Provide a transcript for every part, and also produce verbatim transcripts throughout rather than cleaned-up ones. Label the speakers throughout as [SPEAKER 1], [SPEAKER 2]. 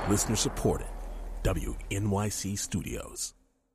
[SPEAKER 1] Listener supported. W N Y C Studios.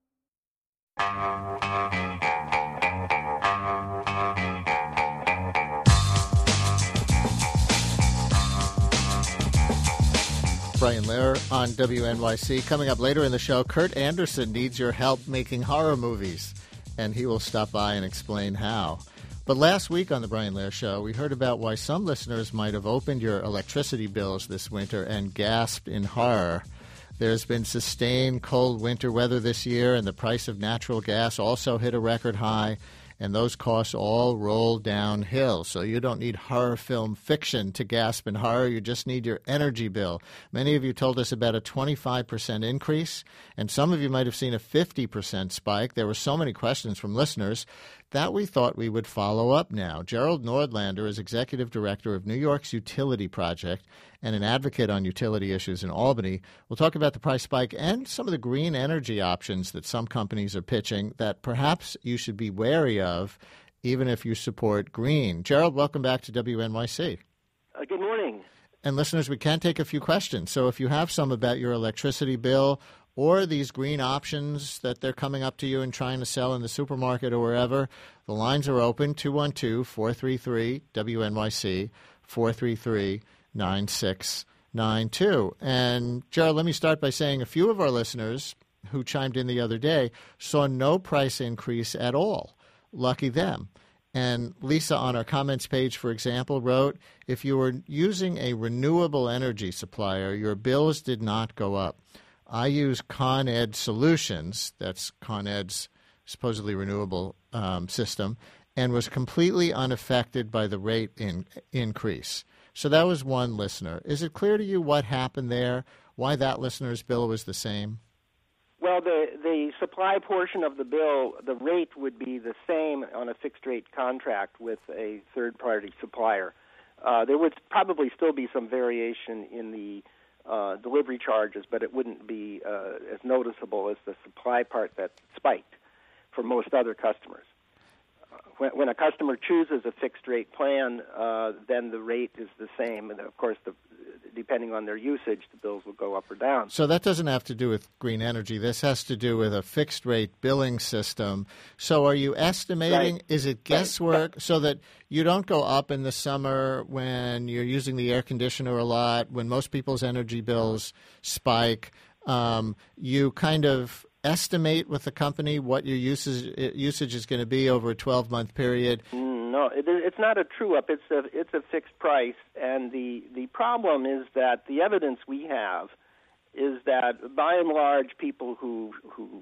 [SPEAKER 2] Brian Lehrer on W N Y C. Coming up later in the show, Kurt Anderson needs your help making horror movies, and he will stop by and explain how. But last week on the Brian Lehrer Show, we heard about why some listeners might have opened your electricity bills this winter and gasped in horror. There's been sustained cold winter weather this year, and the price of natural gas also hit a record high, and those costs all roll downhill. So you don't need horror film fiction to gasp in horror. You just need your energy bill. Many of you told us about a twenty-five percent increase, and some of you might have seen a fifty percent spike. There were so many questions from listeners that we thought we would follow up now. Gerald Nordlander is Executive Director of New York's Utility Project and an advocate on utility issues in Albany. We'll talk about the price spike and some of the green energy options that some companies are pitching that perhaps you should be wary of, even if you support green. Gerald, welcome back to W N Y C.
[SPEAKER 3] Uh, good morning.
[SPEAKER 2] And listeners, we can take a few questions. So if you have some about your electricity bill or these green options that they're coming up to you and trying to sell in the supermarket or wherever, the lines are open, two one two, four three three, W N Y C, four three three, nine six nine two. And, Gerald, let me start by saying a few of our listeners who chimed in the other day saw no price increase at all. Lucky them. And Lisa on our comments page, for example, wrote, if you were using a renewable energy supplier, your bills did not go up. I use Con Ed Solutions, that's Con Ed's supposedly renewable um, system, and was completely unaffected by the rate in, increase. So that was one listener. Is it clear to you what happened there, why that listener's bill was the same?
[SPEAKER 3] Well, the, the supply portion of the bill, the rate would be the same on a fixed-rate contract with a third-party supplier. Uh, there would probably still be some variation in the uh, delivery charges, but it wouldn't be uh, as noticeable as the supply part that spiked for most other customers. Uh, when, when a customer chooses a fixed-rate plan, uh, then the rate is the same, and of course, the, depending on their usage, the bills will go up or down.
[SPEAKER 2] So that doesn't have to do with green energy. This has to do with a fixed-rate billing system. So are you estimating,
[SPEAKER 3] right.
[SPEAKER 2] is it guesswork, right. so that you don't go up in the summer when you're using the air conditioner a lot, when most people's energy bills spike, um, you kind of estimate with the company what your usage, usage is going to be over a twelve-month period?
[SPEAKER 3] No, it, it's not a true-up. It's a it's a fixed price, and the, the problem is that the evidence we have is that, by and large, people who who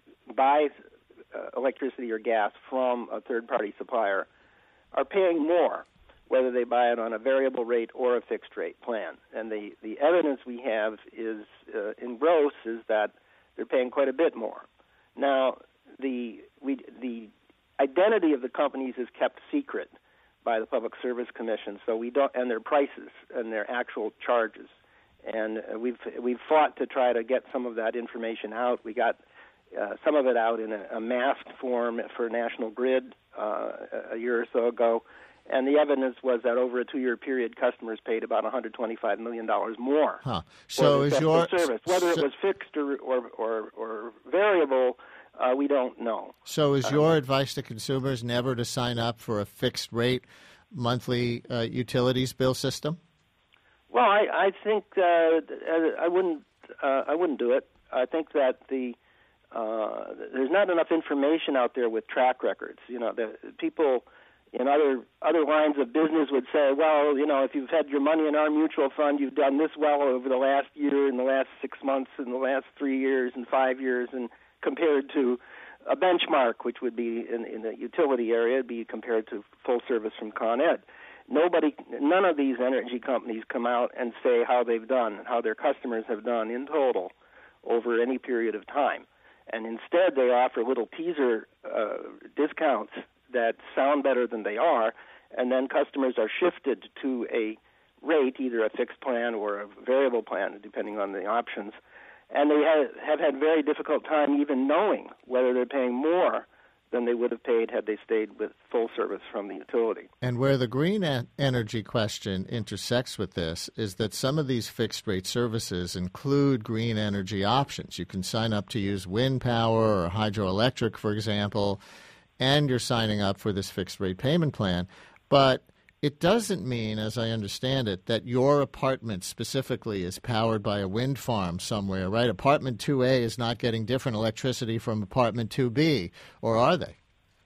[SPEAKER 3] buy uh, electricity or gas from a third-party supplier are paying more, whether they buy it on a variable rate or a fixed-rate plan. And the, the evidence we have is, uh, in gross, is that they're paying quite a bit more. Now, the we the identity of the companies is kept secret by the Public Service Commission, so we don't, and their prices and their actual charges. And uh, we've we've fought to try to get some of that information out. We got uh, some of it out in a, a masked form for National Grid uh, a year or so ago, and the evidence was that over a two-year period, customers paid about one hundred twenty-five million dollars more
[SPEAKER 2] huh. so
[SPEAKER 3] for
[SPEAKER 2] is
[SPEAKER 3] the
[SPEAKER 2] your
[SPEAKER 3] service. Whether
[SPEAKER 2] so,
[SPEAKER 3] it was fixed or or, or, or variable, Uh, we don't know.
[SPEAKER 2] So is your um, advice to consumers never to sign up for a fixed-rate monthly uh, utilities bill system?
[SPEAKER 3] Well, I, I think uh, I wouldn't. Uh, I wouldn't do it. I think that the uh, there's not enough information out there with track records. You know, the people in other other lines of business would say, well, you know, if you've had your money in our mutual fund, you've done this well over the last year, in the last six months, in the last three years, and five years, and compared to a benchmark, which would be in, in the utility area, it'd be compared to full service from Con Ed. Nobody, none of these energy companies come out and say how they've done, how their customers have done in total over any period of time. And instead, they offer little teaser uh, discounts that sound better than they are, and then customers are shifted to a rate, either a fixed plan or a variable plan, depending on the options. And they have, have had very difficult time even knowing whether they're paying more than they would have paid had they stayed with full service from the utility.
[SPEAKER 2] And where the green e- energy question intersects with this is that some of these fixed-rate services include green energy options. You can sign up to use wind power or hydroelectric, for example, and you're signing up for this fixed-rate payment plan. But it doesn't mean, as I understand it, that your apartment specifically is powered by a wind farm somewhere, right? Apartment two A is not getting different electricity from apartment two B, or are they?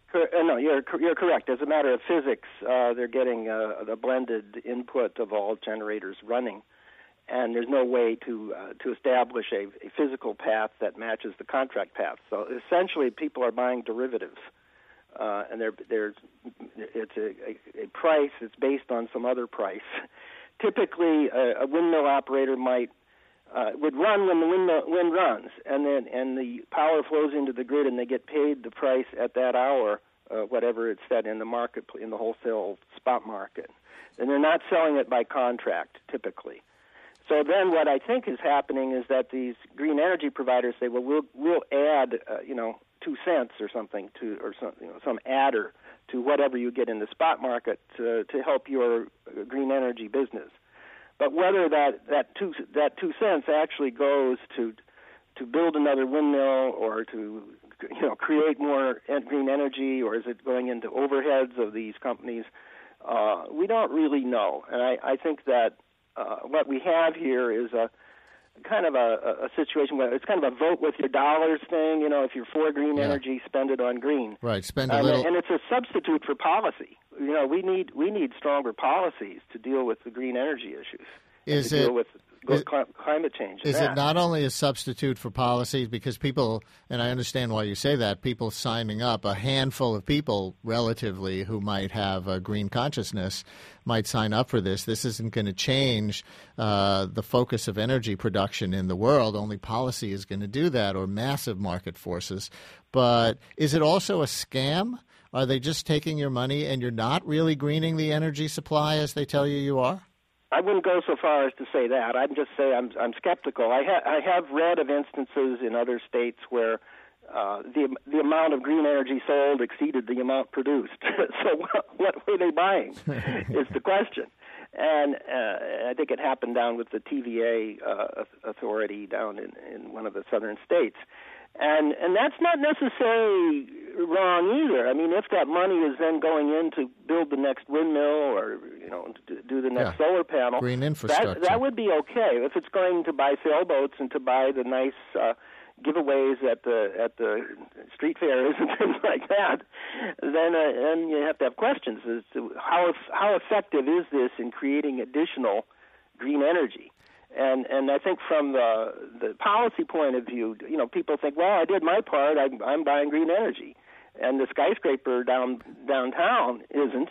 [SPEAKER 3] No, you're you're correct. As a matter of physics, uh, they're getting uh, the blended input of all generators running, and there's no way to uh, to establish a, a physical path that matches the contract path. So essentially, people are buying derivatives. Uh, and they're, they're, it's a, a, a price that's based on some other price. Typically, a, a windmill operator might uh, would run when the wind, wind runs, and then and the power flows into the grid, and they get paid the price at that hour, uh, whatever it's set in the market, in the wholesale spot market. And they're not selling it by contract typically. So then, what I think is happening is that these green energy providers say, "Well, we'll we'll add, uh, you know." two cents or something to, or some, you know, some adder to whatever you get in the spot market to, to help your green energy business. But whether that, that two that two cents actually goes to to build another windmill or to you know create more green energy, or is it going into overheads of these companies, uh, we don't really know. And I, I think that uh, what we have here is a kind of a, a situation where it's kind of a vote with your dollars thing. You know, if you're for green
[SPEAKER 2] yeah.
[SPEAKER 3] energy, spend it on green.
[SPEAKER 2] Right, spend a
[SPEAKER 3] um,
[SPEAKER 2] little.
[SPEAKER 3] And it's a substitute for policy. You know, we need we need stronger policies to deal with the green energy issues.
[SPEAKER 2] Is
[SPEAKER 3] to
[SPEAKER 2] it?
[SPEAKER 3] Deal with
[SPEAKER 2] Is,
[SPEAKER 3] climate change.
[SPEAKER 2] Is
[SPEAKER 3] that.
[SPEAKER 2] it not only a substitute for policies, because people, and I understand why you say that, people signing up, a handful of people relatively who might have a green consciousness might sign up for this. This isn't going to change uh, the focus of energy production in the world. Only policy is going to do that, or massive market forces. But is it also a scam? Are they just taking your money and you're not really greening the energy supply as they tell you you are?
[SPEAKER 3] I wouldn't go so far as to say that. I'd just say I'm I'm skeptical. I, ha- I have read of instances in other states where uh, the the amount of green energy sold exceeded the amount produced. So what, what were they buying is the question. And uh, I think it happened down with the T V A uh, authority down in, in one of the southern states. And and that's not necessarily wrong either. I mean, if that money is then going in to build the next windmill or, you know, to do the next
[SPEAKER 2] yeah.
[SPEAKER 3] solar panel,
[SPEAKER 2] green infrastructure,
[SPEAKER 3] that, that would be okay. If it's going to buy sailboats and to buy the nice uh, giveaways at the at the street fairs and things like that, then uh, then you have to have questions as to how how effective is this in creating additional green energy. And and I think from the the policy point of view, you know, people think, well, I did my part. I'm, I'm buying green energy, and the skyscraper down downtown isn't.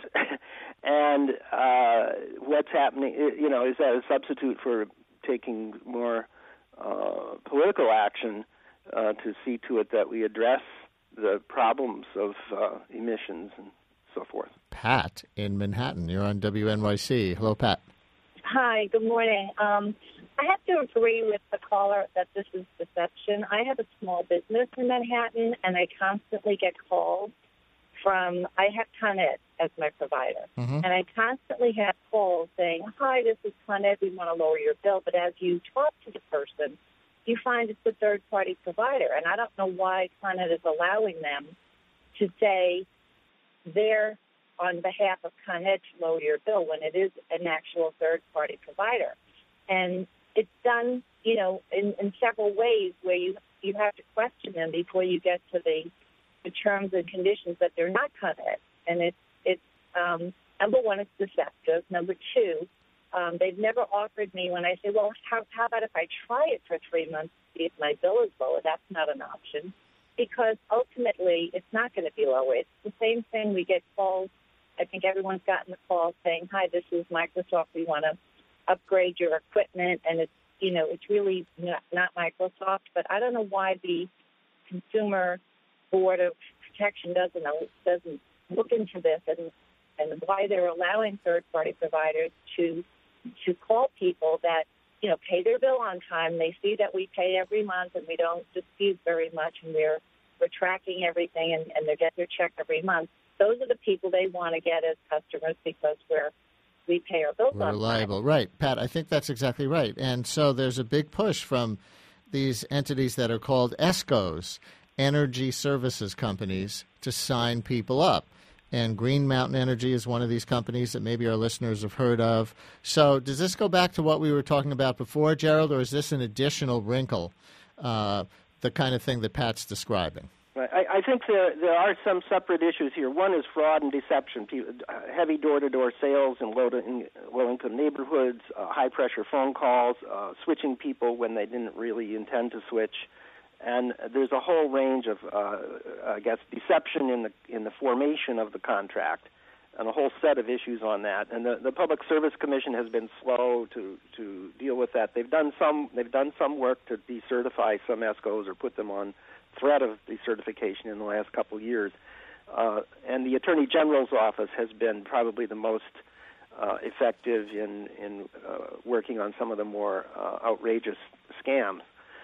[SPEAKER 3] And uh, what's happening, you know, is that a substitute for taking more uh, political action uh, to see to it that we address the problems of uh, emissions and so forth?
[SPEAKER 2] Pat in Manhattan, you're on W N Y C. Hello, Pat.
[SPEAKER 4] Hi, good morning. Um, I have to agree with the caller that this is deception. I have a small business in Manhattan, and I constantly get calls from, I have Con Ed as my provider,
[SPEAKER 2] mm-hmm.
[SPEAKER 4] and I constantly have calls saying, hi, this is Con Ed, we want to lower your bill. But as you talk to the person, you find it's a third-party provider, and I don't know why Con Ed is allowing them to say they're on behalf of Con Ed to lower your bill when it is an actual third-party provider. And it's done, you know, in, in several ways where you you have to question them before you get to the, the terms and conditions that they're not Con Ed. And it's, it's um, number one, it's deceptive. Number two, um, they've never offered me when I say, well, how, how about if I try it for three months to see if my bill is lower? That's not an option, because ultimately it's not going to be lower. It's the same thing. We get calls. I think everyone's gotten the call saying, hi, this is Microsoft. We want to upgrade your equipment. And it's, you know, it's really not, not Microsoft. But I don't know why the Consumer Board of Protection doesn't doesn't look into this, and, and why they're allowing third-party providers to to call people that, you know, pay their bill on time. They see that we pay every month and we don't dispute very much, and we're we're tracking everything, and, and they get their check every month. Those are the people they want to get as customers because we're we pay our bills on
[SPEAKER 2] reliable.
[SPEAKER 4] time.
[SPEAKER 2] Right, Pat, I think that's exactly right. And so there's a big push from these entities that are called E S C Os, energy services companies, to sign people up. And Green Mountain Energy is one of these companies that maybe our listeners have heard of. So does this go back to what we were talking about before, Gerald, or is this an additional wrinkle, uh, the kind of thing that Pat's describing?
[SPEAKER 3] I, I think there there are some separate issues here. One is fraud and deception, people, uh, heavy door-to-door sales in low to, in low-income neighborhoods, uh, high-pressure phone calls, uh, switching people when they didn't really intend to switch, and there's a whole range of, uh, I guess, deception in the in the formation of the contract, and a whole set of issues on that. And the, the Public Service Commission has been slow to, to deal with that. They've done some they've done some work to decertify some E S C Os or put them on threat of decertification in the last couple of years. Uh, and the Attorney General's office has been probably the most uh, effective in, in uh, working on some of the more uh, outrageous scams.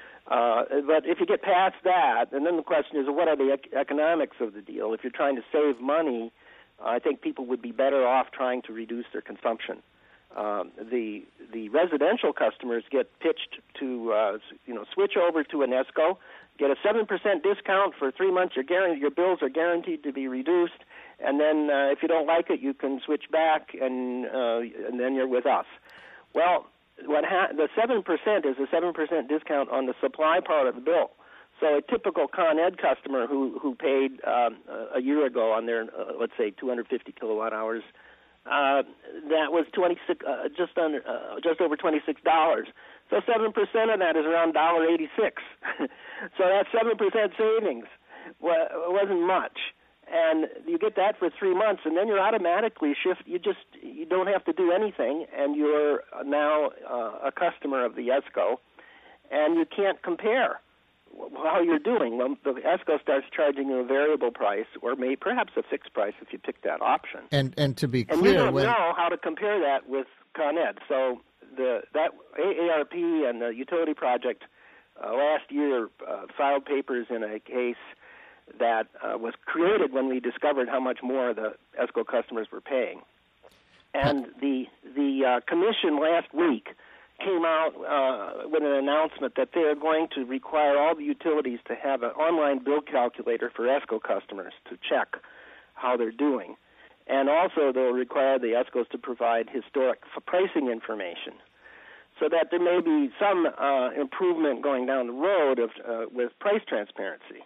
[SPEAKER 3] Uh, but if you get past that, and then the question is, what are the ec- economics of the deal? If you're trying to save money, uh, I think people would be better off trying to reduce their consumption. Um, the the residential customers get pitched to uh, you know switch over to an E S C O, get a seven percent discount for three months. Your guarantee, your bills are guaranteed to be reduced, and then uh, if you don't like it, you can switch back, and uh, and then you're with us. Well, what ha- the seven percent is a seven percent discount on the supply part of the bill. So a typical Con Ed customer who who paid um, a year ago on their uh, let's say two hundred fifty kilowatt hours. Uh, that was twenty-six, uh, just under, uh, just over twenty-six dollars. So seven percent of that is around one dollar eighty-six. So that's seven percent savings. Well, it wasn't much, and you get that for three months, and then you're automatically shift. You just you don't have to do anything, and you're now uh, a customer of the E S C O, and you can't compare how you're doing. Well, the E S C O starts charging you a variable price, or maybe perhaps a fixed price if you pick that option.
[SPEAKER 2] And and to be clear,
[SPEAKER 3] and you don't
[SPEAKER 2] when...
[SPEAKER 3] know how to compare that with Con Ed. So the that A A R P and the utility project uh, last year uh, filed papers in a case that uh, was created when we discovered how much more the E S C O customers were paying. And the the uh, commission last week came out uh, with an announcement that they're going to require all the utilities to have an online bill calculator for E S C O customers to check how they're doing. And also they'll require the E S C Os to provide historic pricing information so that there may be some uh, improvement going down the road of, uh, with price transparency.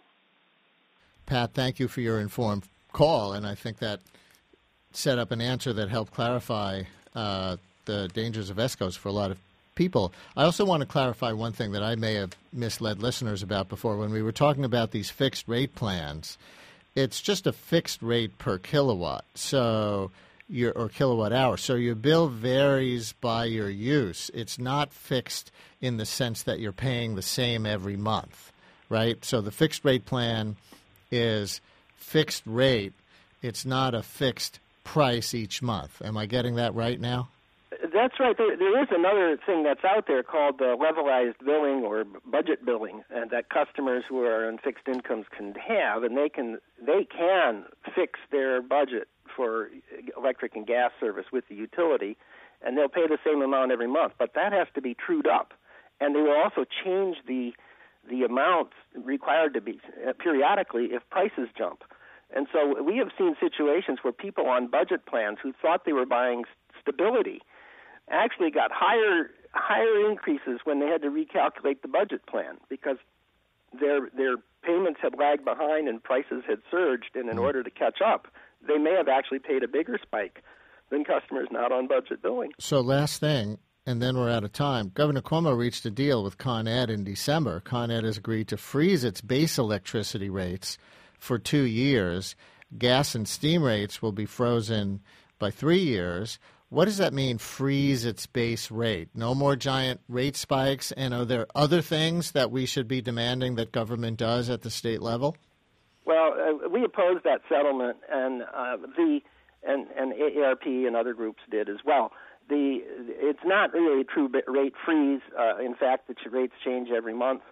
[SPEAKER 2] Pat, thank you for your informed call, and I think that set up an answer that helped clarify uh, the dangers of E S C Os for a lot of people. I also want to clarify one thing that I may have misled listeners about before. When we were talking about these fixed rate plans, it's just a fixed rate per kilowatt, so your or kilowatt hour. So your bill varies by your use. It's not fixed in the sense that you're paying the same every month, right? So the fixed rate plan is fixed rate. It's not a fixed price each month. Am I getting that right now?
[SPEAKER 3] That's right. There, there is another thing that's out there called uh, levelized billing or budget billing, and that customers who are on fixed incomes can have, and they can they can fix their budget for electric and gas service with the utility, and they'll pay the same amount every month. But that has to be trued up, and they will also change the the amount required to be uh, periodically if prices jump. And so we have seen situations where people on budget plans who thought they were buying stability actually got higher higher increases when they had to recalculate the budget plan because their their payments had lagged behind and prices had surged, and in order to catch up, they may have actually paid a bigger spike than customers not on budget billing.
[SPEAKER 2] So last thing, and then we're out of time. Governor Cuomo reached a deal with Con Ed in December. Con Ed has agreed to freeze its base electricity rates for two years. Gas and steam rates will be frozen by three years. What does that mean, freeze its base rate? No more giant rate spikes? And are there other things that we should be demanding that government does at the state level?
[SPEAKER 3] Well, uh, we opposed that settlement, and uh, the and, and A A R P and other groups did as well. The It's not really a true rate freeze. Uh, in fact, the rates change every month,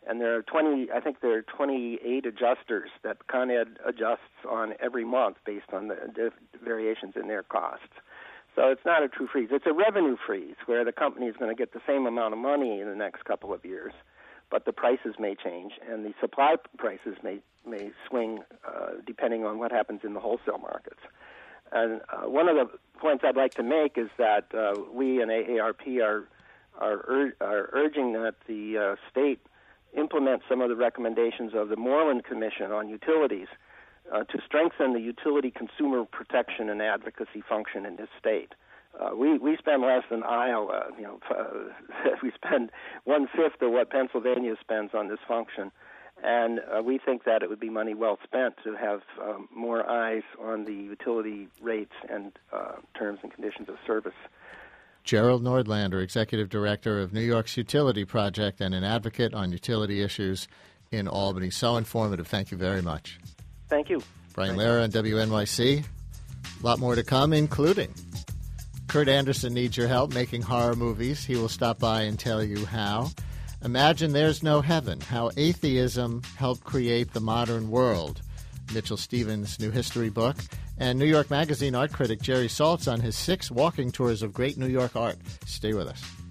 [SPEAKER 3] And there are twenty, I think there are twenty-eight adjusters that Con Ed adjusts on every month based on the diff- variations in their costs. So it's not a true freeze. It's a revenue freeze where the company is going to get the same amount of money in the next couple of years, but the prices may change, and the supply prices may may swing uh, depending on what happens in the wholesale markets. And uh, one of the points I'd like to make is that uh, we in A A R P are are, ur- are urging that the uh, state implement some of the recommendations of the Moreland Commission on Utilities uh, to strengthen the utility consumer protection and advocacy function in this state. Uh, we, we spend less than Iowa. You know, uh, we spend one-fifth of what Pennsylvania spends on this function. And uh, we think that it would be money well spent to have um, more eyes on the utility rates and uh, terms and conditions of service.
[SPEAKER 2] Gerald Nordlander, Executive Director of New York's Utility Project and an advocate on utility issues in Albany. So informative. Thank you very much.
[SPEAKER 3] Thank you.
[SPEAKER 2] Brian Lehrer on W N Y C. A lot more to come, including Kurt Anderson needs your help making horror movies. He will stop by and tell you how. Imagine There's No Heaven, how atheism helped create the modern world. Mitchell Stevens' new history book. And New York Magazine art critic Jerry Saltz on his six walking tours of great New York art. Stay with us.